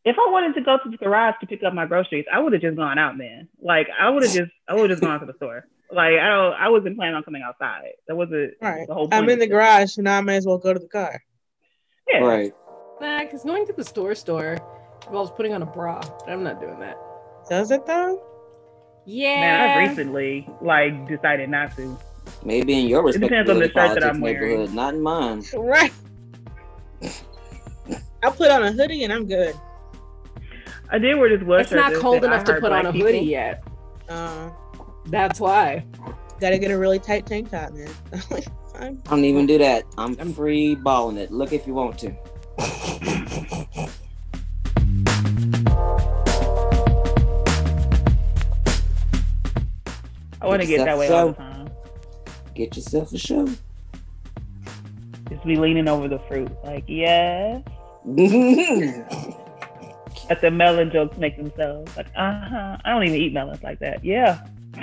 if I wanted to go to the garage to pick up my groceries, I would have just gone out, man. Like I would have just gone to the store. Like I wasn't planning on coming outside. That wasn't Right. the whole point. I'm in the garage, so now I might as well go to the car. Yeah. Right. Nah, because going to the store involves putting on a bra. I'm not doing that. Does it though? Yeah. Man, I've recently like decided not to. Maybe in your respective depends on the shirt that I'm neighborhood, wearing. not in mine. Right. I put on a hoodie and I'm good. I did wear this sweatshirt. It's not cold enough to put on a hoodie people. yet. Uh, That's why. Gotta get a really tight tank top, man. Fine. I don't even do that. I'm free balling it. Look if you want to. I want to get that way all the time. Get yourself a show. Just be leaning over the fruit. Like, yeah. Let the melon jokes make themselves. Like, I don't even eat melons like that. Yeah.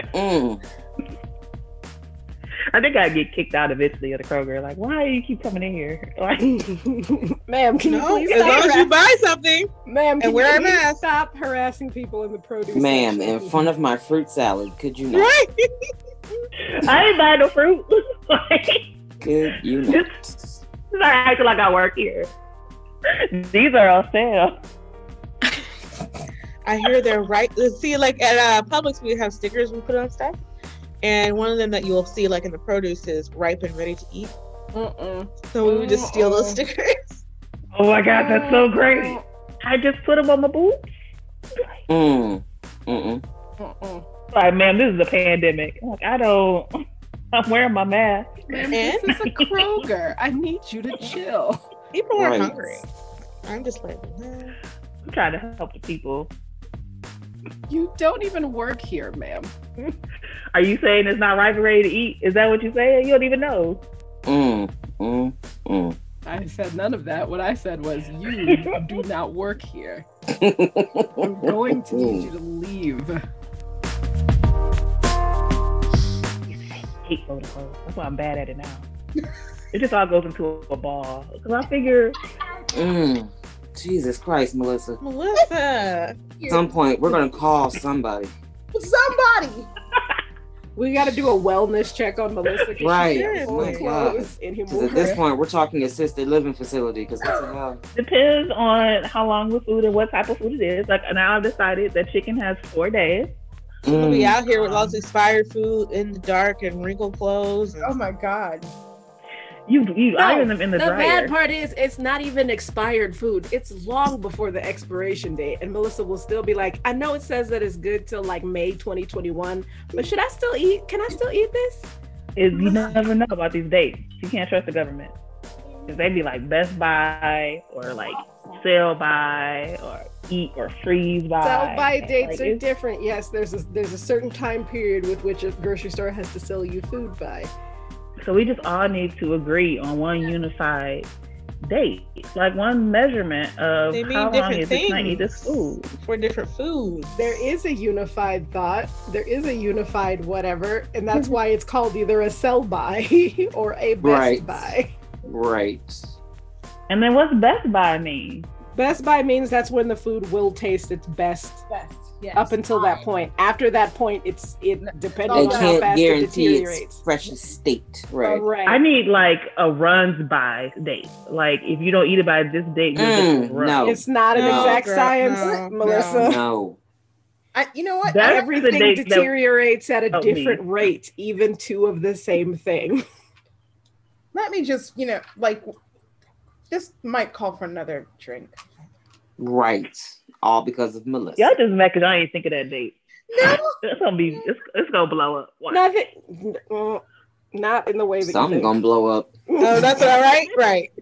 I think I'd get kicked out of Italy or the Kroger. Like, why do you keep coming in here? Like, ma'am, can you please as long as you buy something, ma'am, and wear a mask. Stop harassing people in the produce Ma'am, section. in front of my fruit salad, could you not? Right? I ain't buying no fruit. Like, Could you not? just start acting like I work here. These are on sale. I hear they're right. See, like at Publix, we have stickers we put on stuff, and one of them that you'll see, like in the produce, is ripe and ready to eat. So we would just steal those stickers. Oh my God, that's so great. I just put them on my boots. Like, ma'am, this is a pandemic. Like, I'm wearing my mask. Ma'am, this is a Kroger. I need you to chill. People are hungry. I'm just like, I'm trying to help the people. You don't even work here, ma'am. Are you saying it's not ripe and ready to eat? Is that what you're saying? You don't even know. I said none of that. What I said was, you do not work here. I'm going to need you to leave. I hate protocols. That's why I'm bad at it now. It just all goes into a ball. Because I figure... Jesus Christ, Melissa. Melissa. At some point, we're going to call somebody. Somebody! We got to do a wellness check on Melissa. Right. Oh my God. At this point, we're talking assisted living facility. Because depends on how long the food and what type of food it is. Like, now I've decided that chicken has 4 days. We'll be out here with lots of expired food in the dark and wrinkled clothes. Oh my God. You iron them in the dryer. The bad part is it's not even expired food. It's long before the expiration date. And Melissa will still be like, I know it says that it's good till like May 2021, but should I still eat? Can I still eat this? You never know about these dates. You can't trust the government. Because they be like best by or like sell by or eat or freeze by. Sell by dates are different. Yes, there's a certain time period with which a grocery store has to sell you food by. So we just all need to agree on one unified date, like one measurement of how long is it going to eat this food for different foods. There is a unified thought. There is a unified whatever, and that's why it's called either a sell by or a best by. Right. And then what's best by mean? Best by means that's when the food will taste its best. Yes. Up until that point. After that point, it depends on how fast it deteriorates. Its freshest state. Right. I need like a runs by date. Like if you don't eat it by this date, no, it's not an exact science, Melissa. No. You know what? Everything deteriorates at a different rate, even two of the same thing. Let me just, this might call for another drink. Right. All because of Melissa. Y'all just mad because I ain't think of that date. No. It's gonna blow up. Not in the way that something gonna blow up. Oh, that's all right. Right.